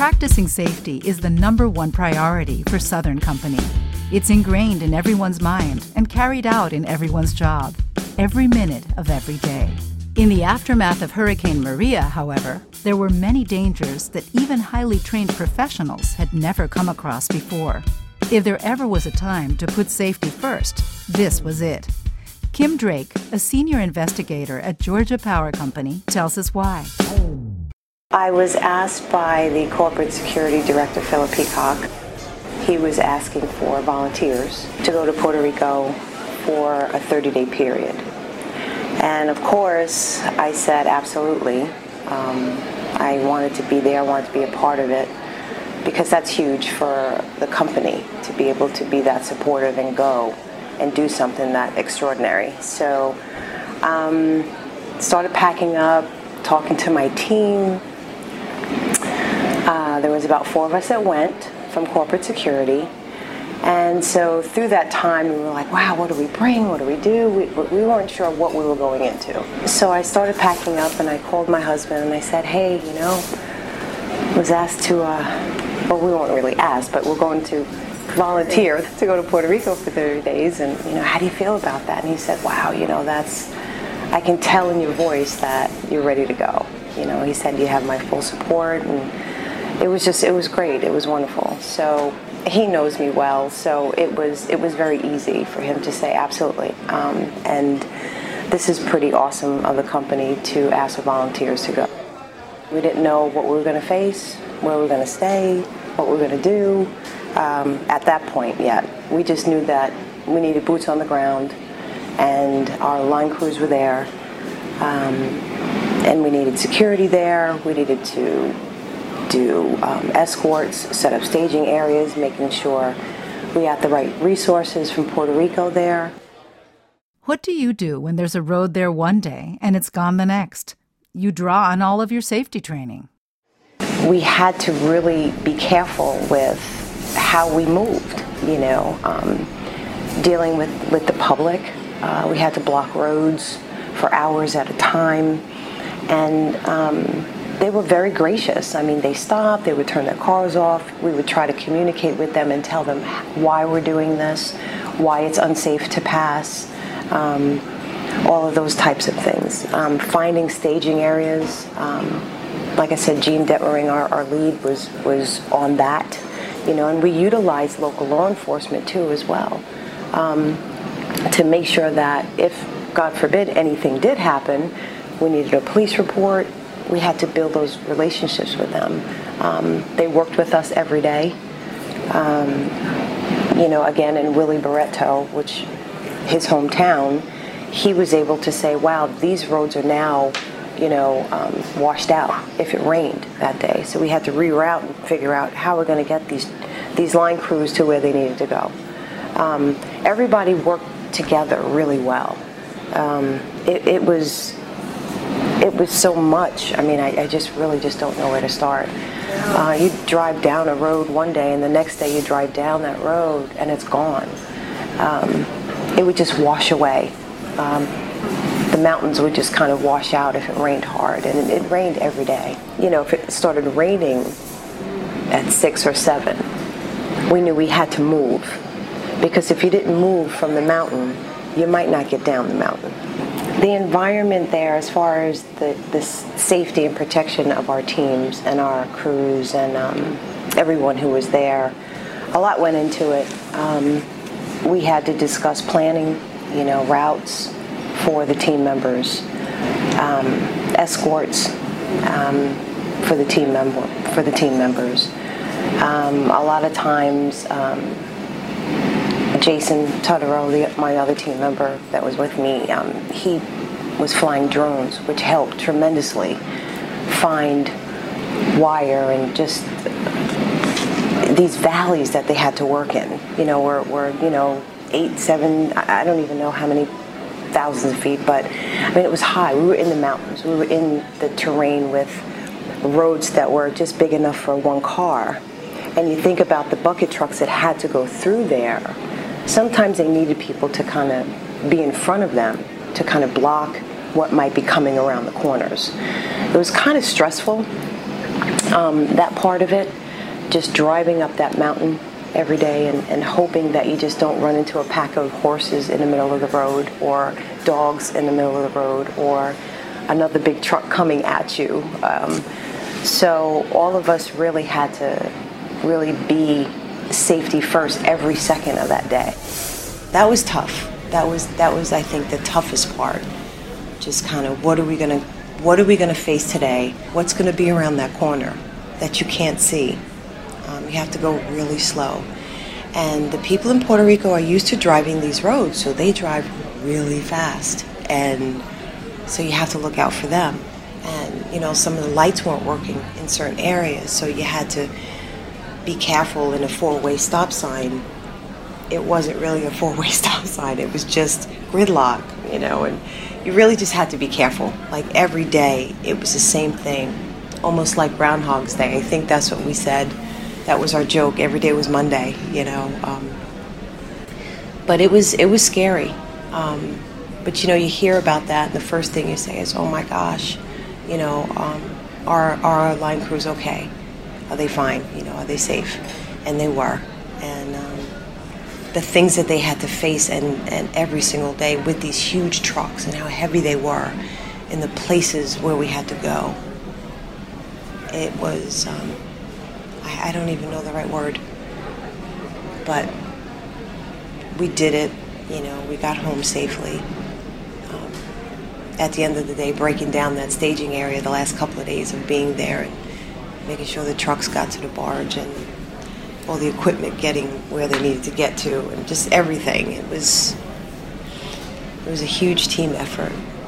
Practicing safety is the #1 priority for Southern Company. It's ingrained in everyone's mind and carried out in everyone's job, every minute of every day. In the aftermath of Hurricane Maria, however, there were many dangers that even highly trained professionals had never come across before. If there ever was a time to put safety first, this was it. Kim Drake, a senior investigator at Georgia Power Company, tells us why. I was asked by the corporate security director, Philip Peacock. He was asking for volunteers to go to Puerto Rico for a 30-day period. And of course, I said absolutely. I wanted to be there, I wanted to be a part of it, because that's huge for the company to be able to be that supportive and go and do something that extraordinary. So started packing up, talking to my team. There was about 4 of us that went from corporate security. And so through that time, we were like, wow, what do we bring? What do we do? We weren't sure what we were going into. So I started packing up, and I called my husband, and I said, hey, was asked to, well, we weren't really asked, but we're going to volunteer to go to Puerto Rico for 30 days. And, how do you feel about that? And he said, wow, I can tell in your voice that you're ready to go. He said, you have my full support. And it was great. It was wonderful. So he knows me well, so it was very easy for him to say absolutely. And this is pretty awesome of the company to ask for volunteers to go. We didn't know what we were going to face, where we were going to stay, what we were going to do at that point yet. We just knew that we needed boots on the ground, and our line crews were there, and we needed security there. We needed to do escorts, set up staging areas, making sure we had the right resources from Puerto Rico there. What do you do when there's a road there one day and it's gone the next? You draw on all of your safety training. We had to really be careful with how we moved, dealing with the public. We had to block roads for hours at a time, and they were very gracious. They stopped, they would turn their cars off. We would try to communicate with them and tell them why we're doing this, why it's unsafe to pass, all of those types of things. Finding staging areas. Like I said, Gene Detmering, our lead, was on that, and we utilized local law enforcement too as well, to make sure that if, God forbid, anything did happen, we needed a police report. We had to build those relationships with them. They worked with us every day. Again, in Willie Barretto, which his hometown, he was able to say, wow, these roads are now, washed out if it rained that day. So we had to reroute and figure out how we're going to get these line crews to where they needed to go. Everybody worked together really well. It was so much. I just really don't know where to start. You drive down a road one day, and the next day you drive down that road, and it's gone. It would just wash away. The mountains would just kind of wash out if it rained hard, and it rained every day. If it started raining at 6 or 7, we knew we had to move, because if you didn't move from the mountain, you might not get down the mountain. The environment there, as far as the safety and protection of our teams and our crews and everyone who was there, a lot went into it. We had to discuss planning, routes for the team members, escorts for the team members. A lot of times, Jason Todaro, my other team member that was with me, he was flying drones, which helped tremendously find wire and just these valleys that they had to work in. Were 8, 7, I don't even know how many thousands of feet, but it was high. We were in the mountains. We were in the terrain with roads that were just big enough for one car. And you think about the bucket trucks that had to go through there. Sometimes they needed people to kind of be in front of them to kind of block what might be coming around the corners. It was kind of stressful, That part of it, just driving up that mountain every day and hoping that you just don't run into a pack of horses in the middle of the road or dogs in the middle of the road or another big truck coming at you. So all of us really had to really be safety first every second of that day. That was tough. That was I think the toughest part. Just kind of what are we gonna face today? What's gonna be around that corner that you can't see? You have to go really slow. And the people in Puerto Rico are used to driving these roads, so they drive really fast. And so you have to look out for them. And, some of the lights weren't working in certain areas, so you had to be careful in a four-way stop sign. It wasn't really a four-way stop sign. It was just gridlock, and you really just had to be careful. Like every day, it was the same thing, almost like Groundhog's Day. I think that's what we said. That was our joke. Every day was Monday, But it was scary. But you hear about that, and the first thing you say is, "Oh my gosh, are our line crews okay? Are they fine? Are they safe?" And they were. And the things that they had to face and every single day with these huge trucks and how heavy they were, in the places where we had to go, it was. I don't even know the right word, but we did it, we got home safely. At the end of the day, breaking down that staging area the last couple of days of being there and making sure the trucks got to the barge and all the equipment getting where they needed to get to and just everything. It was a huge team effort.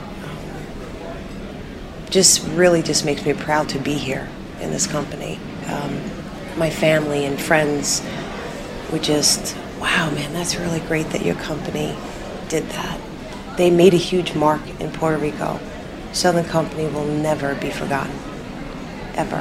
Just makes me proud to be here in this company. My family and friends were just, wow, man, that's really great that your company did that. They made a huge mark in Puerto Rico. Southern Company will never be forgotten, ever.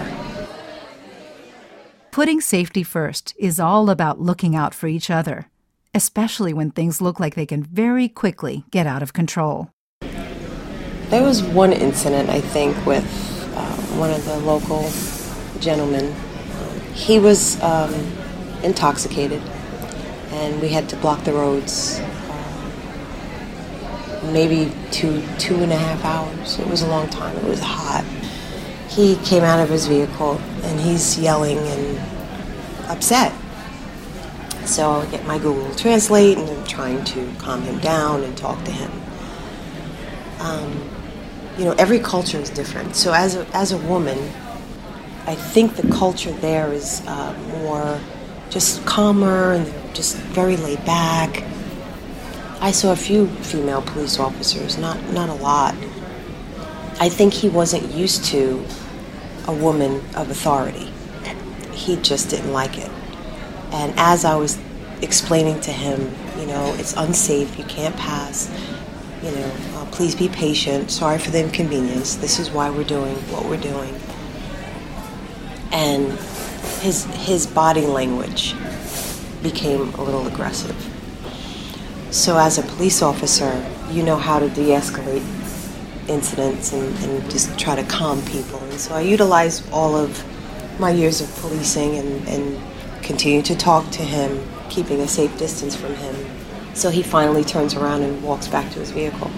Putting safety first is all about looking out for each other, especially when things look like they can very quickly get out of control. There was one incident, I think, with one of the local gentlemen. He was intoxicated, and we had to block the roads maybe 2.5 hours. It was a long time. It was hot. He came out of his vehicle, and he's yelling and upset. So I get my Google Translate, and I'm trying to calm him down and talk to him. Every culture is different. So as a woman, I think the culture there is more just calmer and just very laid back. I saw a few female police officers, not a lot. I think he wasn't used to a woman of authority. He just didn't like it. And as I was explaining to him, it's unsafe, you can't pass, please be patient, sorry for the inconvenience, this is why we're doing what we're doing. And his body language became a little aggressive. So as a police officer, you know how to de-escalate incidents and just try to calm people. And so I utilized all of my years of policing and continued to talk to him, keeping a safe distance from him. So he finally turns around and walks back to his vehicle.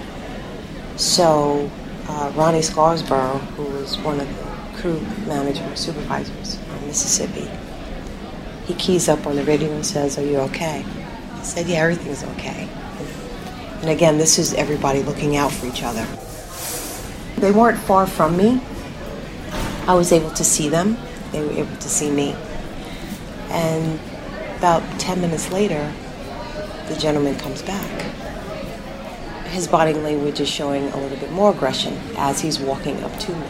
So Ronnie Scarsborough, who was one of the crew managers, supervisors in Mississippi, he keys up on the radio and says, "Are you okay?" I said, "Yeah, everything's okay." And again, this is everybody looking out for each other. They weren't far from me. I was able to see them. They were able to see me. And about 10 minutes later, the gentleman comes back. His body language is showing a little bit more aggression as he's walking up to me.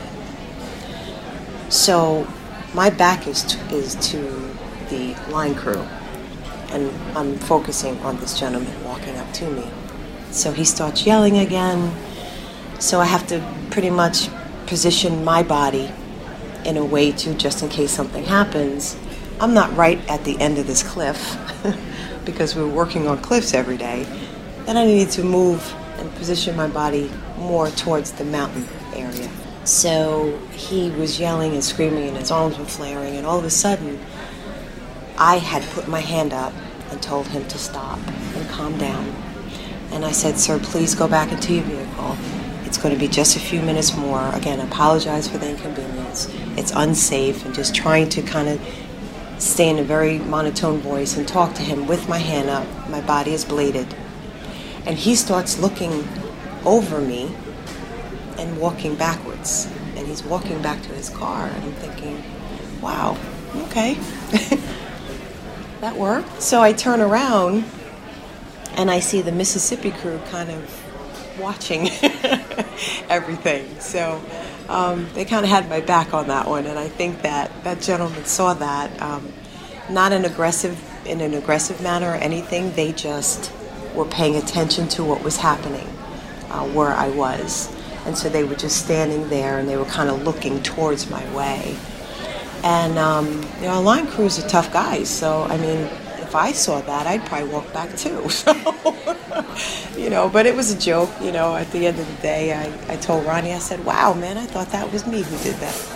So my back is to the line crew, and I'm focusing on this gentleman walking up to me. So he starts yelling again. So I have to pretty much position my body in a way to, just in case something happens, I'm not right at the end of this cliff because we're working on cliffs every day. Then I need to move and position my body more towards the mountain area. So he was yelling and screaming and his arms were flaring, and all of a sudden I had put my hand up and told him to stop and calm down. And I said, "Sir, please go back into your vehicle. It's going to be just a few minutes more. Again, apologize for the inconvenience. It's unsafe," and just trying to kind of stay in a very monotone voice and talk to him with my hand up. My body is bladed. And he starts looking over me and walking backwards. And he's walking back to his car. And I'm thinking, wow, okay. That worked. So I turn around and I see the Mississippi crew kind of watching everything. So they kind of had my back on that one. And I think that that gentleman saw that, not in an aggressive manner or anything. They just were paying attention to what was happening where I was. And so they were just standing there and they were kind of looking towards my way. And, line crews are tough guys. So, I mean, if I saw that, I'd probably walk back too. So, but it was a joke. At the end of the day, I told Ronnie, I said, "Wow, man, I thought that was me who did that."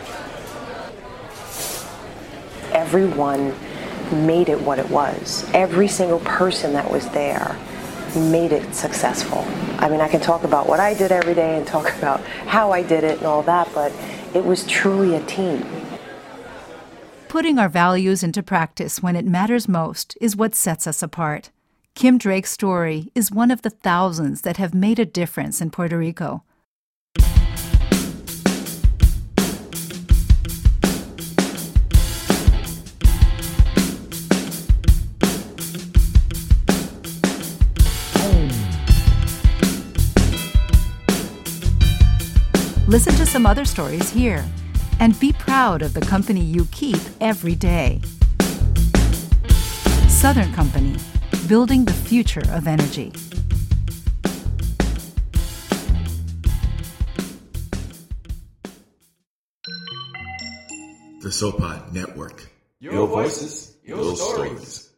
Everyone made it what it was. Every single person that was there made it successful. I mean, I can talk about what I did every day and talk about how I did it and all that, but it was truly a team. Putting our values into practice when it matters most is what sets us apart. Kim Drake's story is one of the thousands that have made a difference in Puerto Rico. Listen to some other stories here and be proud of the company you keep every day. Southern Company, building the future of energy. The SoPod Network. Your voices, your stories.